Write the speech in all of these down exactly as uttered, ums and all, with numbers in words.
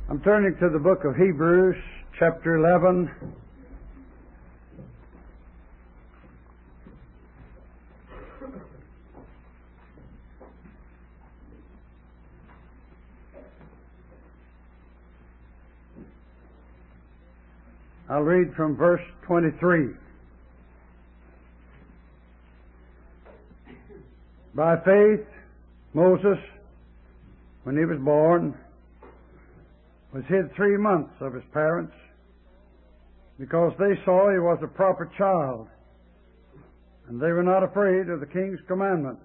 I'm turning to the book of Hebrews, chapter eleven. I'll read from verse twenty-three. By faith, Moses, when he was born, was hid three months of his parents because they saw he was a proper child, and they were not afraid of the king's commandment.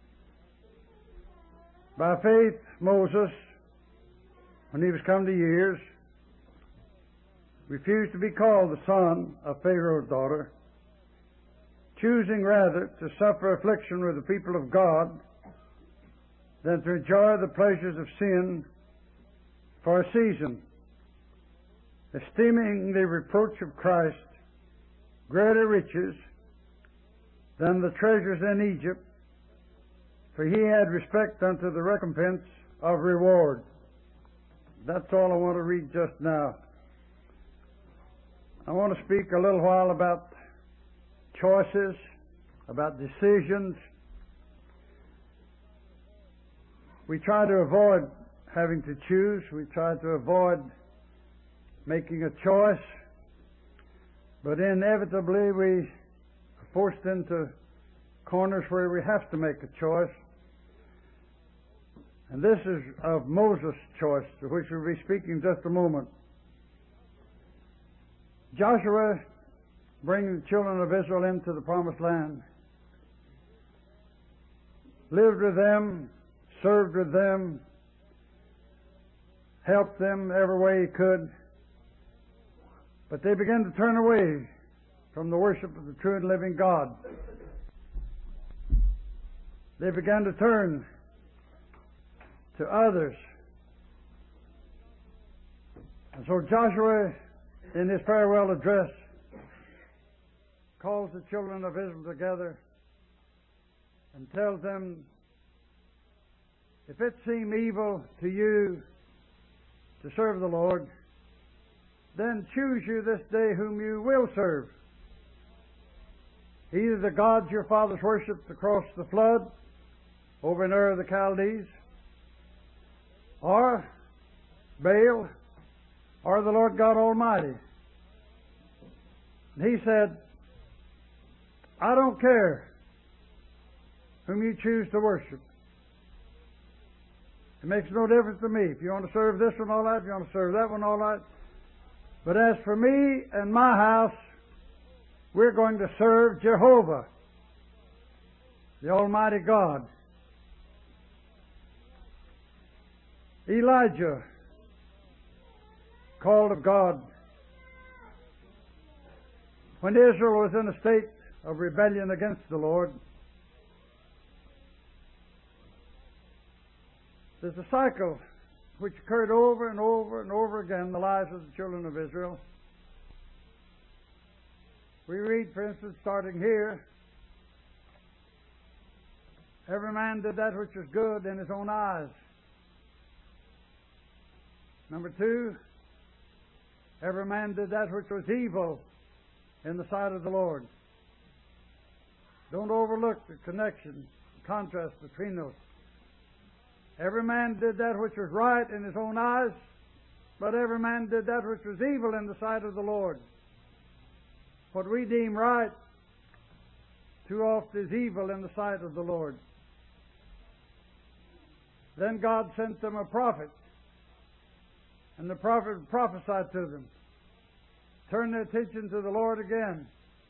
By faith, Moses, when he was come to years, refused to be called the son of Pharaoh's daughter, choosing rather to suffer affliction with the people of God than to enjoy the pleasures of sin for a season, esteeming the reproach of Christ greater riches than the treasures in Egypt, for he had respect unto the recompense of reward. That's all I want to read just now. I want to speak a little while about choices, about decisions. We try to avoid having to choose. We try to avoid making a choice. But inevitably we are forced into corners where we have to make a choice. And this is of Moses' choice, of which we'll be speaking in just a moment. Joshua, bringing the children of Israel into the promised land, lived with them, served with them, helped them every way he could. But they began to turn away from the worship of the true and living God. They began to turn to others. And so Joshua, in his farewell address, calls the children of Israel together and tells them, if it seem evil to you to serve the Lord, then choose you this day whom you will serve. Either the gods your fathers worshipped across the flood over in Ur of the Chaldees, or Baal, or the Lord God Almighty. And he said, I don't care whom you choose to worship. It makes no difference to me. If you want to serve this one, all right. If you want to serve that one, all right. But as for me and my house, we're going to serve Jehovah, the Almighty God. Elijah, called of God, when Israel was in a state of rebellion against the Lord, there's a cycle which occurred over and over and over again in the lives of the children of Israel. We read, for instance, starting here, every man did that which was good in his own eyes. Number two, every man did that which was evil in the sight of the Lord. Don't overlook the connection, the contrast between those. Every man did that which was right in his own eyes, but every man did that which was evil in the sight of the Lord. What we deem right too oft is evil in the sight of the Lord. Then God sent them a prophet, and the prophet prophesied to them. Turn their attention to the Lord again.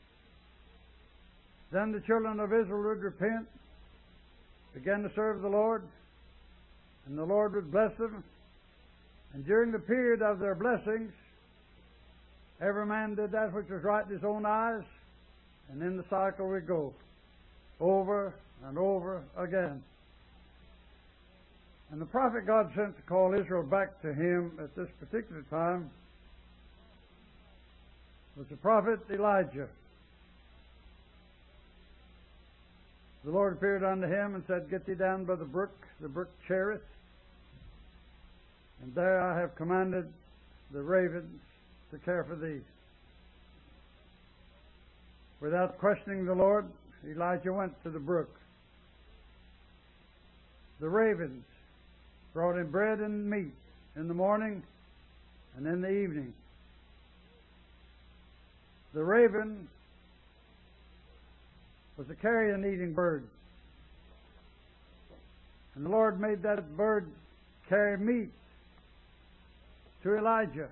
Then the children of Israel would repent, begin to serve the Lord, and the Lord would bless them. And during the period of their blessings, every man did that which was right in his own eyes, and in the cycle we go, over and over again. And the prophet God sent to call Israel back to him at this particular time was the prophet Elijah. The Lord appeared unto him and said, Get thee down by the brook, the brook Cherith, and there I have commanded the ravens to care for thee. Without questioning the Lord, Elijah went to the brook. The ravens brought him bread and meat in the morning and in the evening. The raven was a carrion-eating bird. And the Lord made that bird carry meat to Elijah.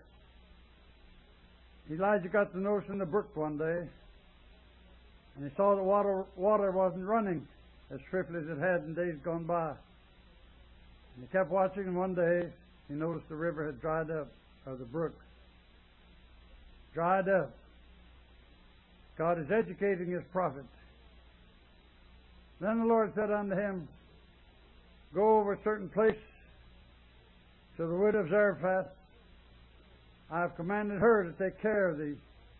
Elijah got the notice in the brook one day, and he saw the water, water wasn't running as swiftly as it had in days gone by. And he kept watching, and one day he noticed the river had dried up, or the brook dried up. God is educating His prophet. Then the Lord said unto him, Go over a certain place to the widow of Zarephath. I have commanded her to take care of thee.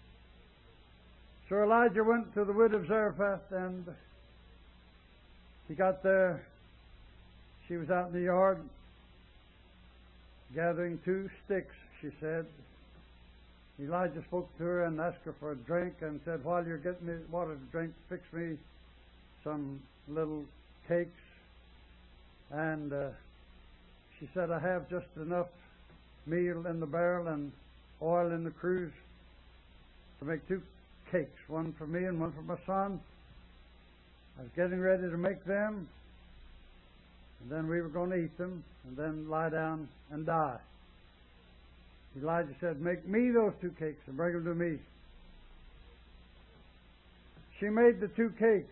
So Elijah went to the widow of Zarephath, and he got there. She was out in the yard gathering two sticks, she said. Elijah spoke to her and asked her for a drink and said, While you're getting me water to drink, fix me some little cakes. And uh, she said, I have just enough meal in the barrel and oil in the cruse to make two cakes, one for me and one for my son. I was getting ready to make them, and then we were going to eat them and then lie down and die. Elijah said, Make me those two cakes and bring them to me. She made the two cakes,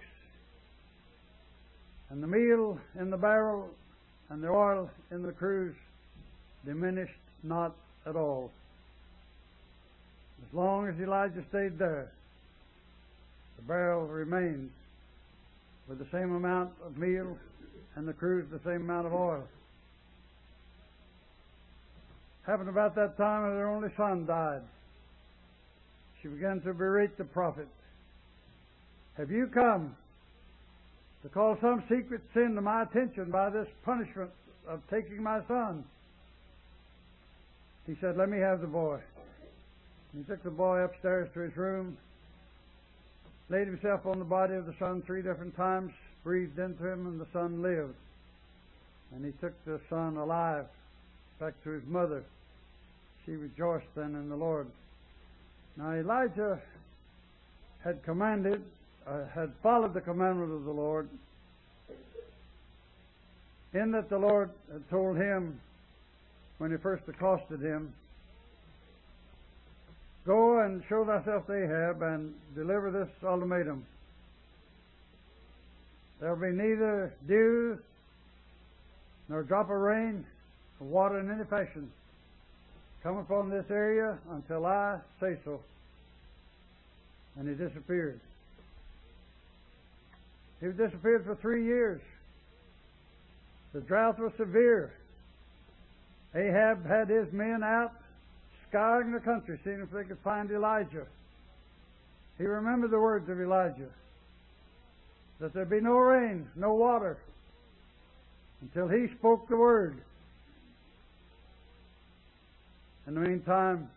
and the meal in the barrel and the oil in the cruse diminished not at all. As long as Elijah stayed there, the barrel remained with the same amount of meal and the cruse the same amount of oil. Happened about that time that her only son died. She began to berate the prophet. Have you come to call some secret sin to my attention by this punishment of taking my son? He said, Let me have the boy. He took the boy upstairs to his room, laid himself on the body of the son three different times, breathed into him, and the son lived. And he took the son alive back to his mother. She rejoiced then in the Lord. Now Elijah had commanded, uh, had followed the commandment of the Lord, in that the Lord had told him when he first accosted him, Go and show thyself to Ahab and deliver this ultimatum. There will be neither dew nor drop of rain or water in any fashion come upon this area until I say so. And he disappeared. He disappeared for three years. The drought was severe. Ahab had his men out scouring the country, seeing if they could find Elijah. He remembered the words of Elijah, that there be no rain, no water, until he spoke the word. In the meantime,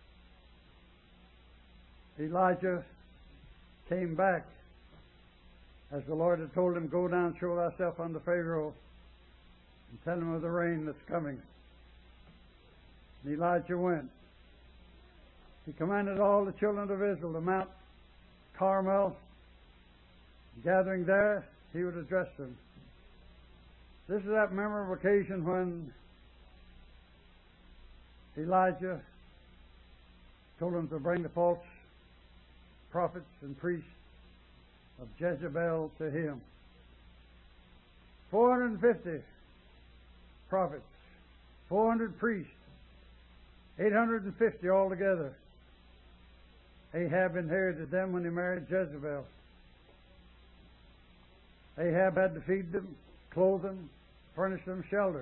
Elijah came back, as the Lord had told him, Go down, show thyself unto Pharaoh, and tell him of the rain that's coming. And Elijah went. He commanded all the children of Israel to Mount Carmel. Gathering there, he would address them. This is that memorable occasion when Elijah told them to bring the false prophets and priests of Jezebel to him. four hundred fifty prophets, four hundred priests, eight hundred fifty altogether. Ahab inherited them when he married Jezebel. Ahab had to feed them, clothe them, furnish them shelter.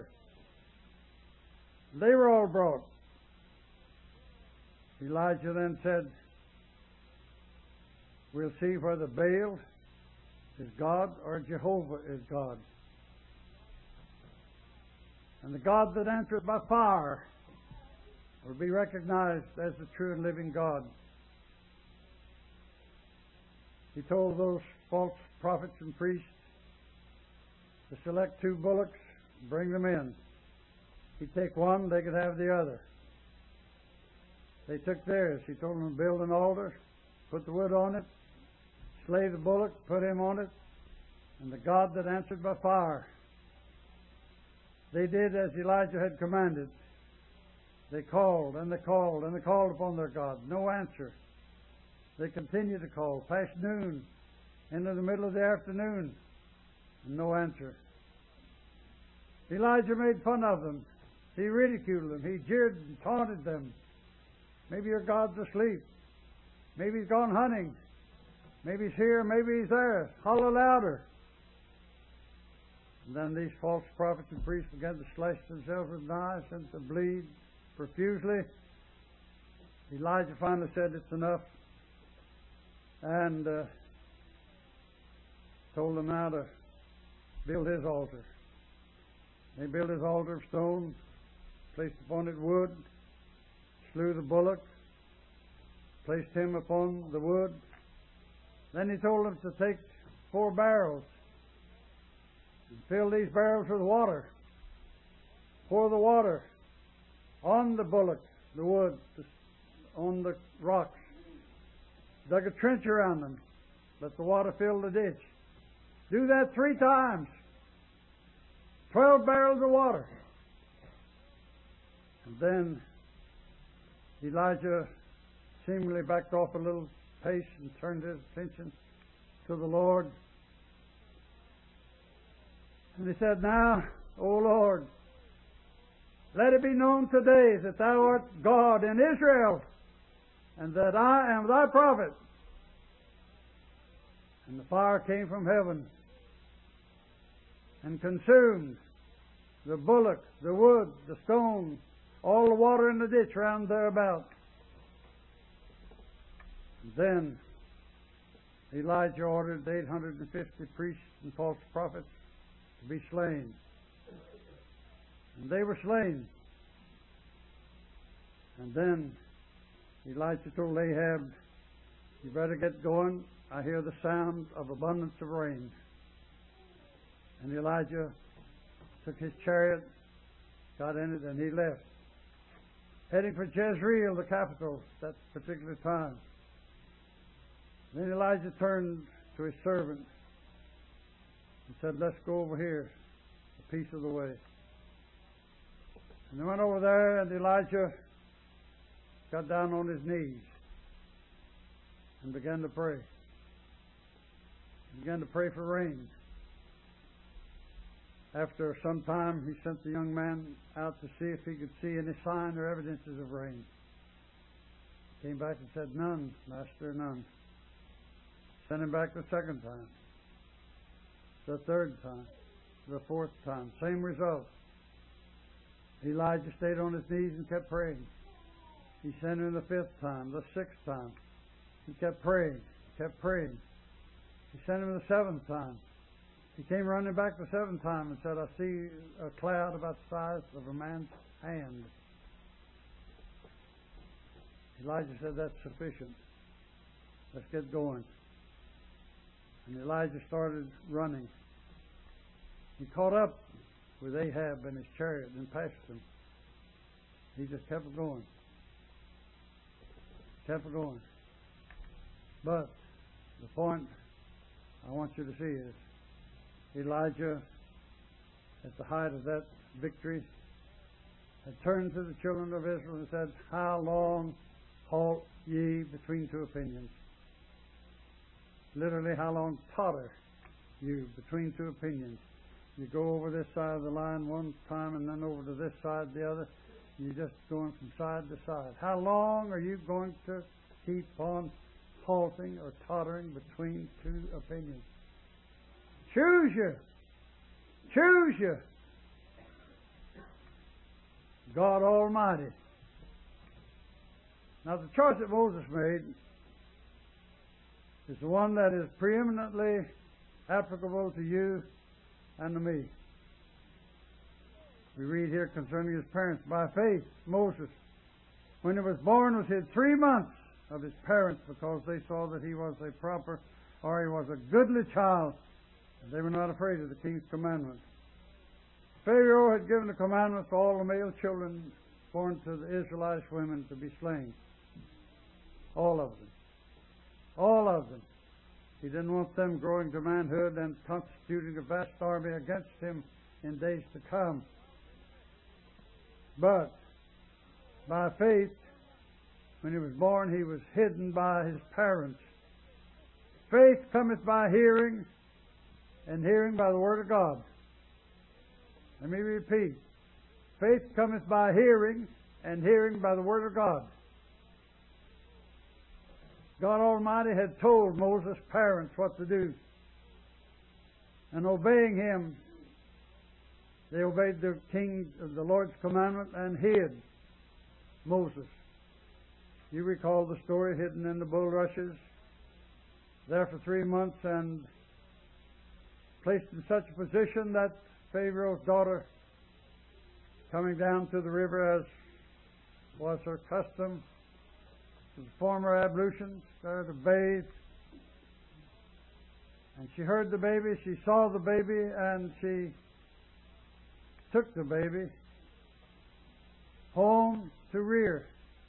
They were all brought. Elijah then said, We'll see whether Baal is God or Jehovah is God. And the God that answereth by fire will be recognized as the true and living God. He told those false prophets and priests to select two bullocks and bring them in. He'd take one, they could have the other. They took theirs. He told them to build an altar, put the wood on it, slay the bullock, put him on it, and the God that answered by fire. They did as Elijah had commanded. They called and they called and they called upon their God. No answer. They continued to call past noon, into the middle of the afternoon, and no answer. Elijah made fun of them. He ridiculed them. He jeered and taunted them. Maybe your God's asleep. Maybe he's gone hunting. Maybe he's here, maybe he's there. Holler louder. And then these false prophets and priests began to slash themselves with knives and to bleed profusely. Elijah finally said, "It's enough," and uh, told them now to build his altar. They built his altar of stone, placed upon it wood, slew the bullock, placed him upon the wood. Then he told them to take four barrels and fill these barrels with water. Pour the water on the bullock, the wood, on the rocks. Dug a trench around them. Let the water fill the ditch. Do that three times. Twelve barrels of water. And then Elijah seemingly backed off a little pace and turned his attention to the Lord. And he said, "Now, O Lord, let it be known today that thou art God in Israel, and that I am thy prophet." And the fire came from heaven and consumed the bullock, the wood, the stone, all the water in the ditch round thereabout. And then Elijah ordered eight hundred fifty priests and false prophets to be slain. And they were slain. And then Elijah told Ahab, "You better get going. I hear the sound of abundance of rain." And Elijah took his chariot, got in it, and he left, heading for Jezreel, the capital, at that particular time. Then Elijah turned to his servant and said, "Let's go over here, a piece of the way." And they went over there, and Elijah got down on his knees and began to pray. He began to pray for rain. After some time, he sent the young man out to see if he could see any sign or evidences of rain. He came back and said, "None, Master, none." Sent him back the second time, the third time, the fourth time. Same result. Elijah stayed on his knees and kept praying. He sent him the fifth time, the sixth time. He kept praying, kept praying. He sent him the seventh time. He came running back the seventh time and said, "I see a cloud about the size of a man's hand." Elijah said, "That's sufficient. Let's get going." And Elijah started running. He caught up with Ahab and his chariot and passed him. He just kept going. Kept going. But the point I want you to see is Elijah, at the height of that victory, had turned to the children of Israel and said, "How long halt ye between two opinions?" Literally, how long totter you between two opinions? You go over this side of the line one time and then over to this side the other. You're just going from side to side. How long are you going to keep on halting or tottering between two opinions? Choose you. Choose you. God Almighty. Now, the choice that Moses made is the one that is preeminently applicable to you and to me. We read here concerning his parents. By faith, Moses, when he was born, was hid three months of his parents because they saw that he was a proper, or he was a goodly child, and they were not afraid of the king's commandment. Pharaoh had given a commandment for all the male children born to the Israelite women to be slain. All of them. All of them. He didn't want them growing to manhood and constituting a vast army against him in days to come. But by faith, when he was born, he was hidden by his parents. Faith cometh by hearing, and hearing by the word of God. Let me repeat. Faith cometh by hearing, and hearing by the word of God. God Almighty had told Moses' parents what to do. And obeying him, they obeyed the king, the Lord's commandment, and hid Moses. You recall the story, hidden in the bulrushes, there for three months, and placed in such a position that Pharaoh's daughter, coming down to the river as was her custom, to the former ablutions, there to bathe, and she heard the baby, she saw the baby, and she took the baby home to rear.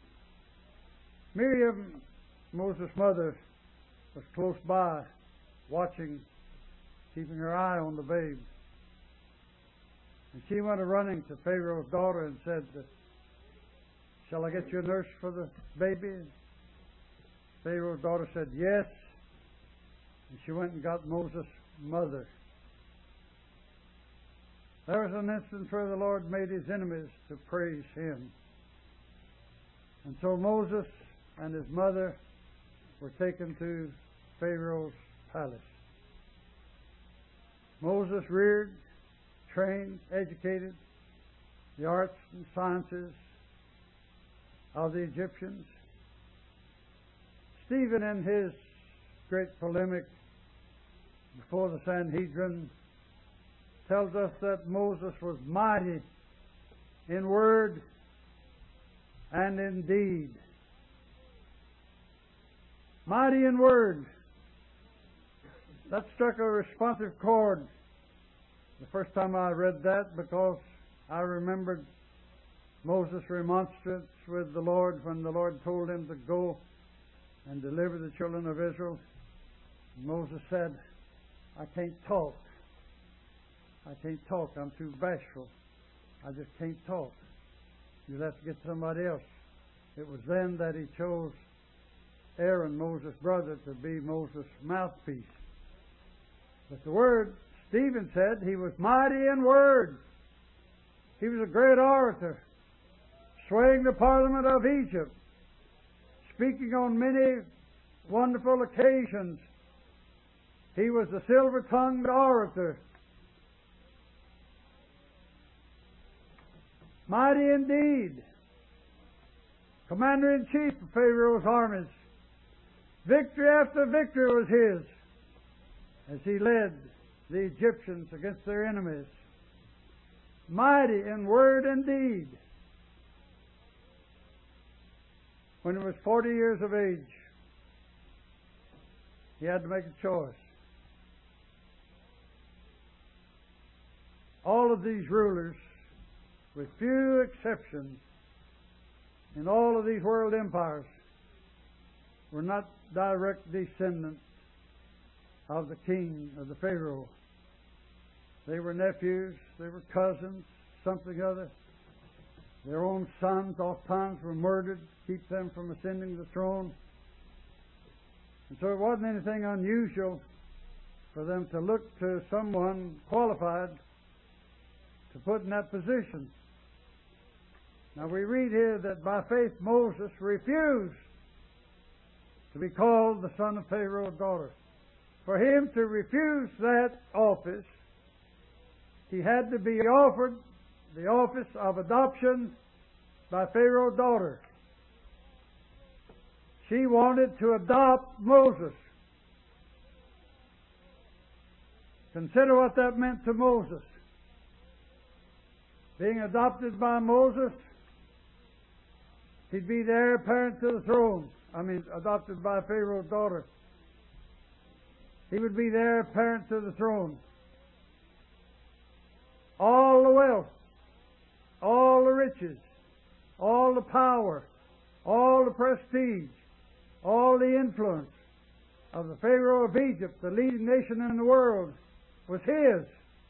Miriam, Moses' mother, was close by, watching, keeping her eye on the babe. And she went a-running to Pharaoh's daughter and said, "Shall I get you a nurse for the baby?" Pharaoh's daughter said, "Yes." And she went and got Moses' mother. There was an instance where the Lord made his enemies to praise him. And so Moses and his mother were taken to Pharaoh's palace. Moses reared, trained, educated the arts and sciences of the Egyptians. Stephen, in his great polemic before the Sanhedrin, tells us that Moses was mighty in word and in deed. Mighty in word. That struck a responsive chord the first time I read that, because I remembered Moses' remonstrance with the Lord when the Lord told him to go and deliver the children of Israel. Moses said, "I can't talk. I can't talk. I'm too bashful. I just can't talk. You'll have to get somebody else." It was then that he chose Aaron, Moses' brother, to be Moses' mouthpiece. But the word, Stephen said, he was mighty in word. He was a great orator, swaying the parliament of Egypt, speaking on many wonderful occasions. He was a silver-tongued orator. Mighty indeed. Commander-in-chief of Pharaoh's armies. Victory after victory was his as he led the Egyptians against their enemies. Mighty in word and deed. When he was forty years of age, he had to make a choice. All of these rulers, with few exceptions, in all of these world empires, were not direct descendants of the king, of the Pharaoh. They were nephews, they were cousins, something other. Their own sons oftentimes were murdered to keep them from ascending the throne. And so it wasn't anything unusual for them to look to someone qualified to put in that position. Now we read here that by faith Moses refused to be called the son of Pharaoh's daughter. For him to refuse that office, he had to be offered the office of adoption by Pharaoh's daughter. She wanted to adopt Moses. Consider what that meant to Moses. being adopted by Moses, he'd be the heir apparent to the throne. I mean, adopted by Pharaoh's daughter. He would be the heir apparent to the throne. All the wealth, all the riches, all the power, all the prestige, all the influence of the Pharaoh of Egypt, the leading nation in the world, was his.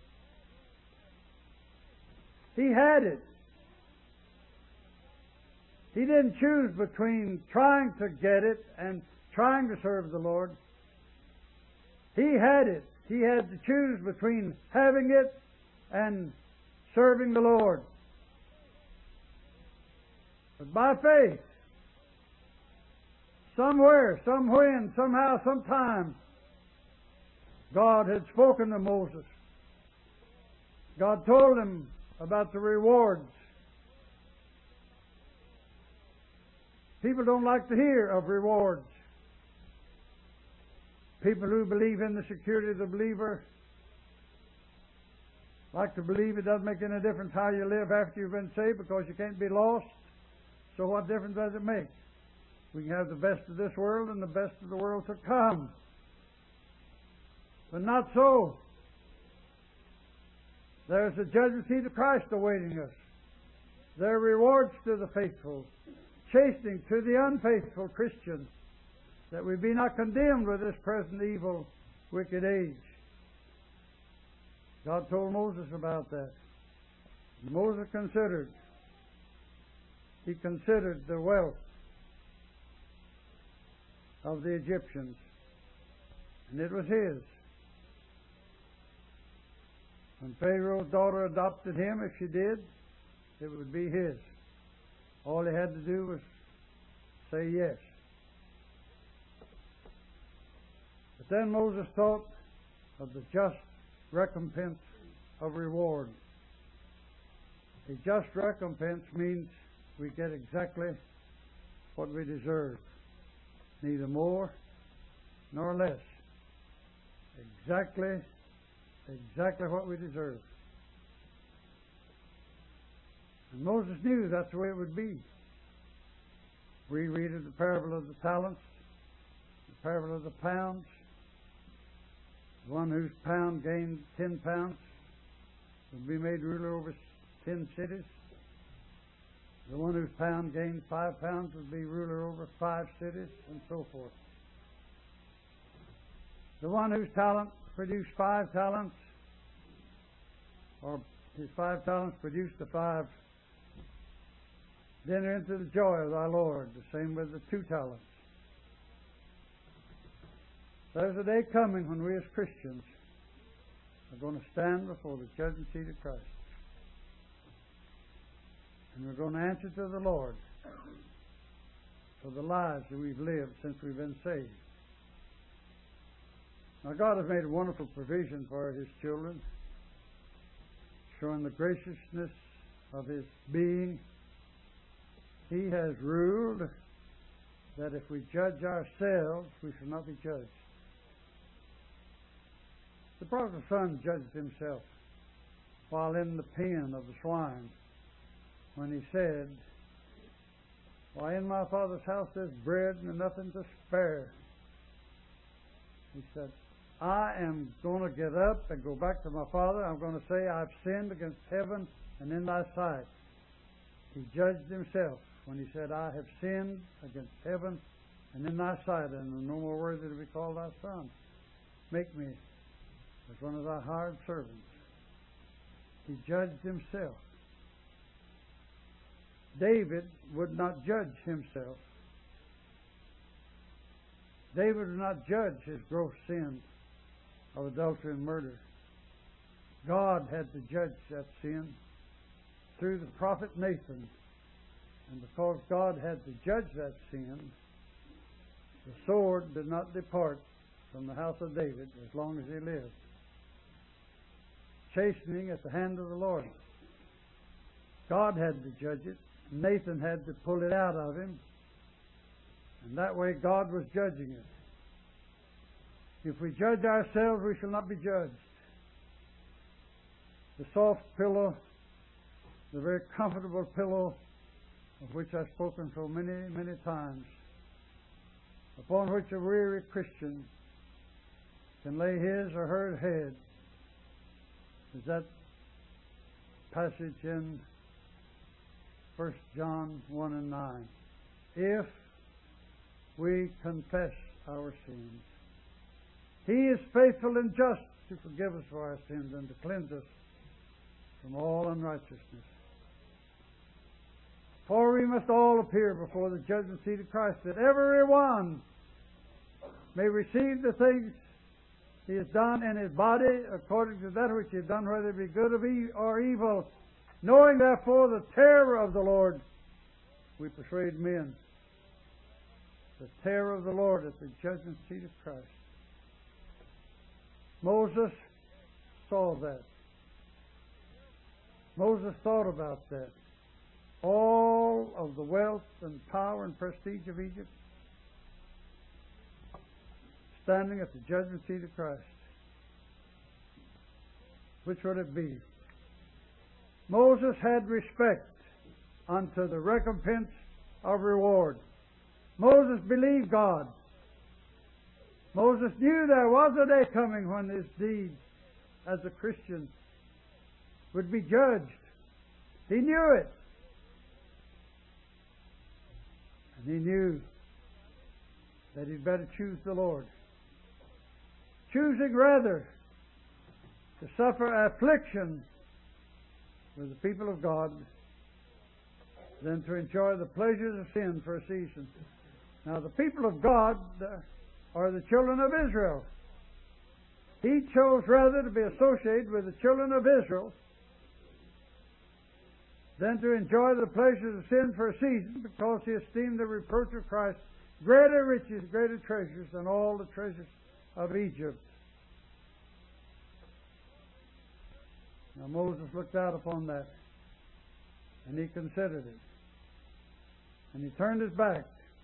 He had it. He didn't choose between trying to get it and trying to serve the Lord. He had it. He had to choose between having it and serving the Lord. But by faith, somewhere, somewhen, somehow, sometime, God had spoken to Moses. God told him about the rewards. People don't like to hear of rewards. People who believe in the security of the believer like to believe it doesn't make any difference how you live after you've been saved because you can't be lost. So what difference does it make? We can have the best of this world and the best of the world to come. But not so. There's the judgment seat of Christ awaiting us. There are rewards to the faithful, chastening to the unfaithful Christian, that we be not condemned with this present evil, wicked age. God told Moses about that. Moses considered. He considered the wealth of the Egyptians, and it was his. When Pharaoh's daughter adopted him, if she did, it would be his. All he had to do was say yes. But then Moses thought of the just recompense of reward. A just recompense means we get exactly what we deserve, neither more nor less. Exactly, exactly what we deserve. And Moses knew that's the way it would be. We read of the parable of the talents, the parable of the pounds. The one whose pound gained ten pounds would be made ruler over ten cities. The one whose pound gained five pounds would be ruler over five cities, and so forth. The one whose talent produced five talents, or his five talents produced the five, then enter into the joy of thy Lord. The same with the two talents. There's a day coming when we as Christians are going to stand before the judgment seat of Christ. And we're going to answer to the Lord for the lives that we've lived since we've been saved. Now, God has made a wonderful provision for His children, showing the graciousness of His being. He has ruled that if we judge ourselves, we shall not be judged. The prodigal son judged himself while in the pen of the swine, when he said, "Why, in my Father's house there's bread and nothing to spare." He said, "I am going to get up and go back to my Father. I'm going to say I've sinned against heaven and in thy sight." He judged himself when he said, "I have sinned against heaven and in thy sight, and am no more worthy to be called thy son. Make me as one of thy hired servants." He judged himself. David would not judge himself. David would not judge his gross sin of adultery and murder. God had to judge that sin through the prophet Nathan. And because God had to judge that sin, the sword did not depart from the house of David as long as he lived. Chastening at the hand of the Lord. God had to judge it. Nathan had to pull it out of him. And that way God was judging it. If we judge ourselves, we shall not be judged. The soft pillow the very comfortable pillow of which I've spoken so many, many times, upon which a weary Christian can lay his or her head, is that passage in First John one and nine. If we confess our sins, He is faithful and just to forgive us for our sins and to cleanse us from all unrighteousness. For we must all appear before the judgment seat of Christ, that every one may receive the things he has done in his body according to that which he has done, whether it be good or evil. Knowing therefore the terror of the Lord, we persuade men. The terror of the Lord at the judgment seat of Christ. Moses saw that. Moses thought about that. All of the wealth and power and prestige of Egypt standing at the judgment seat of Christ. Which would it be? Moses had respect unto the recompense of reward. Moses believed God. Moses knew there was a day coming when his deeds as a Christian would be judged. He knew it. And he knew that he'd better choose the Lord. Choosing rather to suffer affliction with the people of God than to enjoy the pleasures of sin for a season. Now, the people of God are the children of Israel. He chose rather to be associated with the children of Israel than to enjoy the pleasures of sin for a season, because he esteemed the reproach of Christ greater riches, greater treasures than all the treasures of Egypt. Now Moses looked out upon that, and he considered it. And he turned his back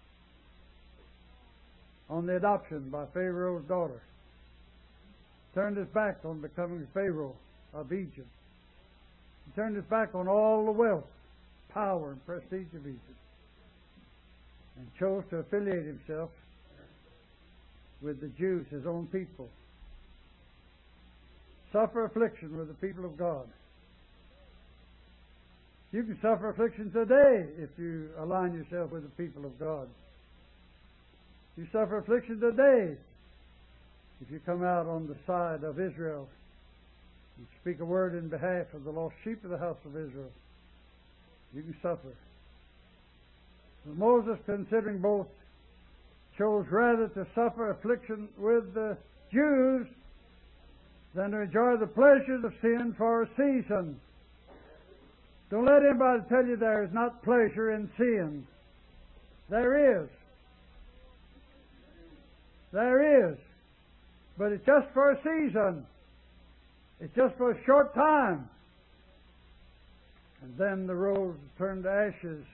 on the adoption by Pharaoh's daughter. Turned his back on becoming Pharaoh of Egypt. He turned his back on all the wealth, power, and prestige of Egypt, and chose to affiliate himself with the Jews, his own people. Suffer affliction with the people of God. You can suffer affliction today if you align yourself with the people of God. You suffer affliction today if you come out on the side of Israel and speak a word in behalf of the lost sheep of the house of Israel. You can suffer. But Moses, considering both, chose rather to suffer affliction with the Jews than to enjoy the pleasures of sin for a season. Don't let anybody tell you there is not pleasure in sin. There is. There is. But it's just for a season. It's just for a short time. And then the rose turned to ashes.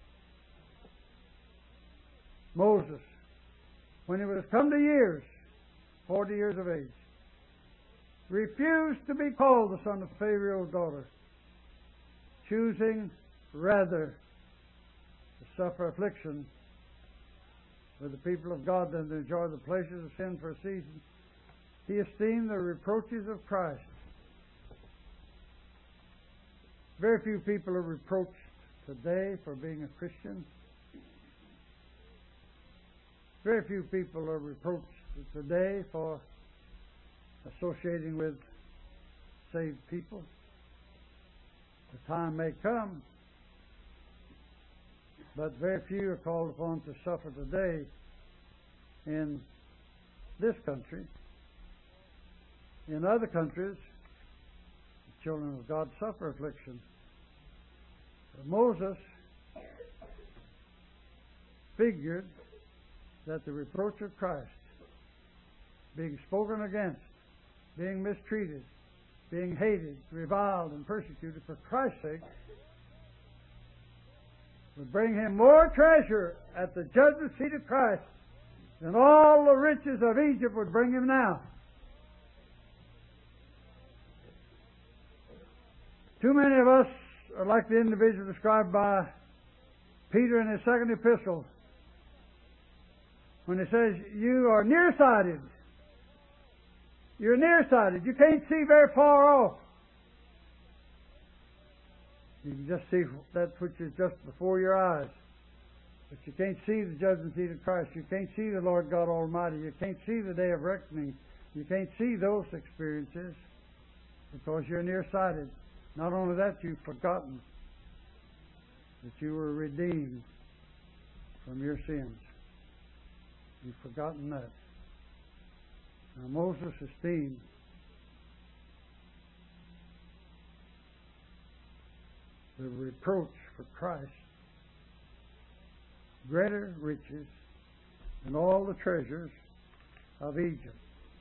Moses, when he was come to years, forty years of age, refused to be called the son of Pharaoh's daughter, choosing rather to suffer affliction with the people of God than to enjoy the pleasures of sin for a season. He esteemed the reproaches of Christ. Very few people are reproached today for being a Christian. Very few people are reproached today for associating with saved people. The time may come, but very few are called upon to suffer today in this country. In other countries, the children of God suffer affliction. But Moses figured that the reproach of Christ, being spoken against, being mistreated, being hated, reviled, and persecuted for Christ's sake, would bring him more treasure at the judgment seat of Christ than all the riches of Egypt would bring him now. Too many of us are like the individual described by Peter in his second epistle, when he says, you are nearsighted. You're nearsighted. You can't see very far off. You can just see that which is just before your eyes. But you can't see the judgment seat of Christ. You can't see the Lord God Almighty. You can't see the day of reckoning. You can't see those experiences because you're nearsighted. Not only that, you've forgotten that you were redeemed from your sins. You've forgotten that. Now Moses esteemed the reproach for Christ greater riches than all the treasures of Egypt.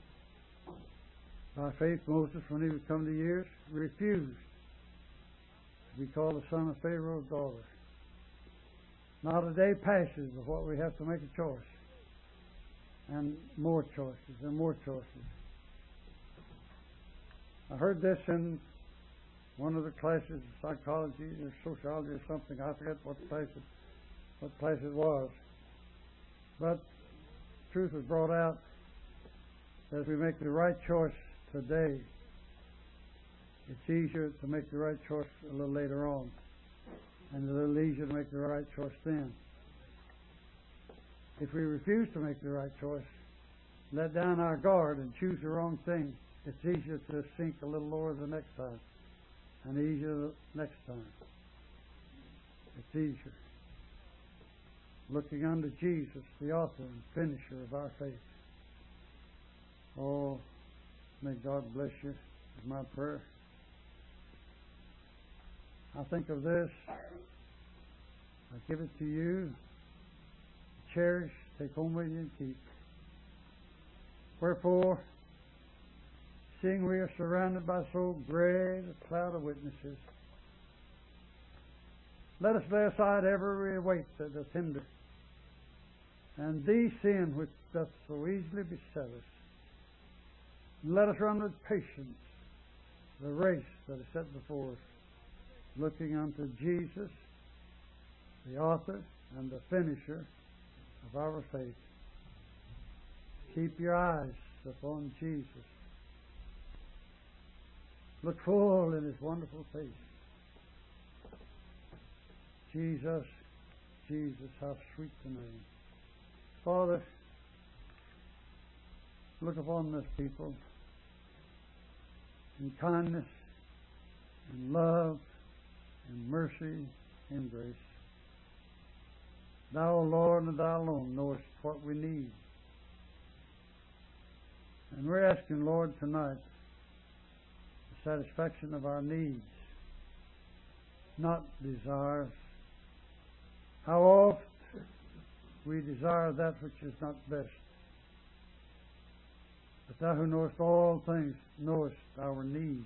By faith, Moses, when he was come to years, refused to be called the son of Pharaoh's daughter. Not a day passes before we have to make a choice. And more choices and more choices. I heard this in one of the classes of psychology or sociology or something. I forget what class it, what class it was. But truth was brought out that if we make the right choice today, it's easier to make the right choice a little later on, and a little easier to make the right choice then. If we refuse to make the right choice, let down our guard and choose the wrong thing, it's easier to sink a little lower the next time, and easier the next time. It's easier. Looking unto Jesus, the author and finisher of our faith. Oh, may God bless you, is my prayer. I think of this. I give it to you. Cherish, take home with you, and keep. Wherefore, seeing we are surrounded by so great a cloud of witnesses, let us lay aside every weight that doth hinder, and the sin which doth so easily beset us. And let us run with patience the race that is set before us, looking unto Jesus, the author and the finisher of our faith. Keep your eyes upon Jesus. Look full in His wonderful face. Jesus, Jesus, how sweet the name. Father, look upon this people in kindness, in love, in mercy, in grace. Thou, O Lord, and Thou alone knowest what we need. And we're asking, Lord, tonight the satisfaction of our needs, not desires. How oft we desire that which is not best. But Thou who knowest all things, knowest our needs.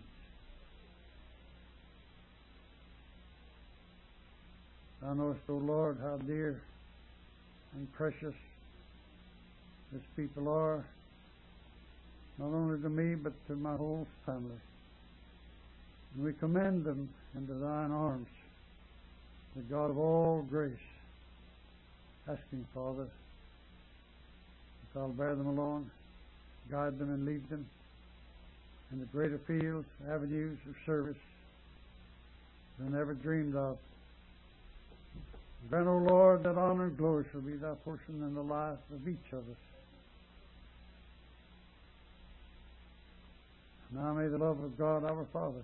Thou knowest, O Lord, how dear and precious this people are, not only to me, but to my whole family. And we commend them into Thine arms, the God of all grace, asking, Father, that Thou bear them along, guide them and lead them in the greater fields, avenues of service than ever dreamed of. Grant, O Lord, that honor and glory shall be Thy portion in the life of each of us. Now may the love of God our Father,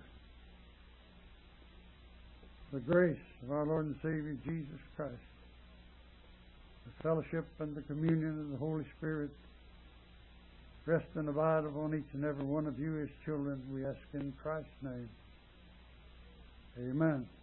the grace of our Lord and Savior Jesus Christ, the fellowship and the communion of the Holy Spirit rest and abide upon each and every one of you as children, we ask in Christ's name. Amen.